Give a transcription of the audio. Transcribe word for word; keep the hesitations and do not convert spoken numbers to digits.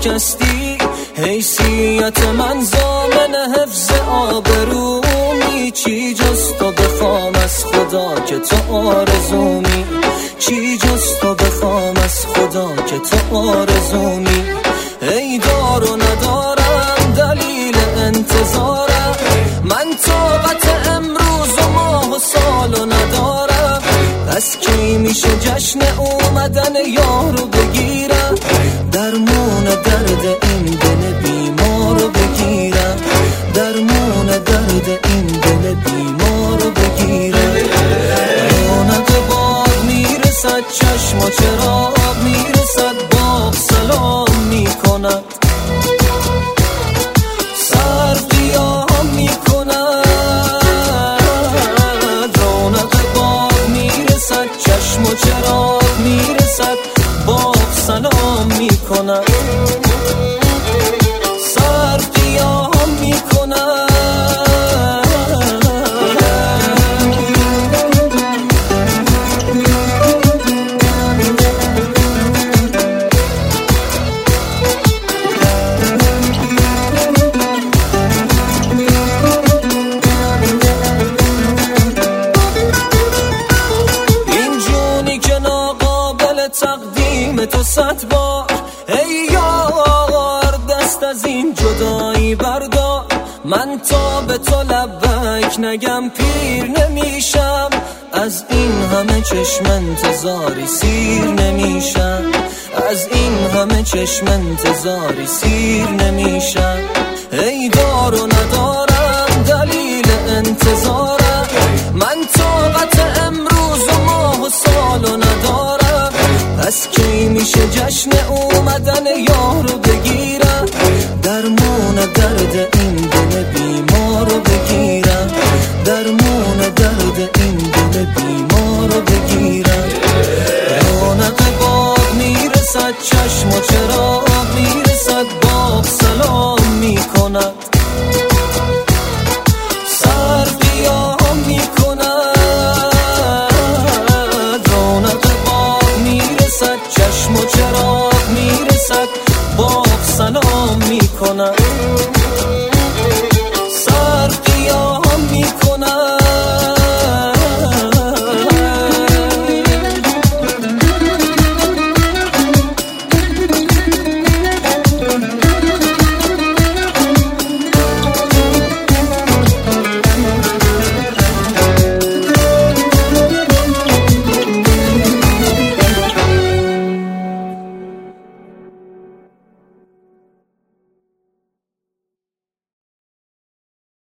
شکستی، حیثیت من ضامن حفظ آبرومی. چی جز تو بخوام از خدا که تو آرزومی، چی جز تو بخوام از خدا که تو آرزومی. ای دار و ندارم دلیل انتظارم، من طاقت امروز و ماه و سالو ندارم. از کی میشه جشن اومدن یارو بگیرم، درمون درد این دل بیمارو بگیرم، درمون درد این دل بیمارو بگیرم. رونق باد میرسد، چشم و چراغ میرسد، باغ سلام میکند، سر قیام میکند. رونق باد میرسد، چشم و چراغ میرسد، باغ سلام میکند، سر قیام میکند. تقدیم تو صد بار ای یار، دست از این جدایی بردار. من تا به تو لبک نگم پیر نمیشم، از این همه چشم انتظاری سیر نمیشم، از این همه چشم انتظاری سیر نمیشم. ای دار و ندارم دلیل انتظارم، من طاقت امروز و ماه و سالو ندارم. از کی میشه جشن اومدن یارو بگیر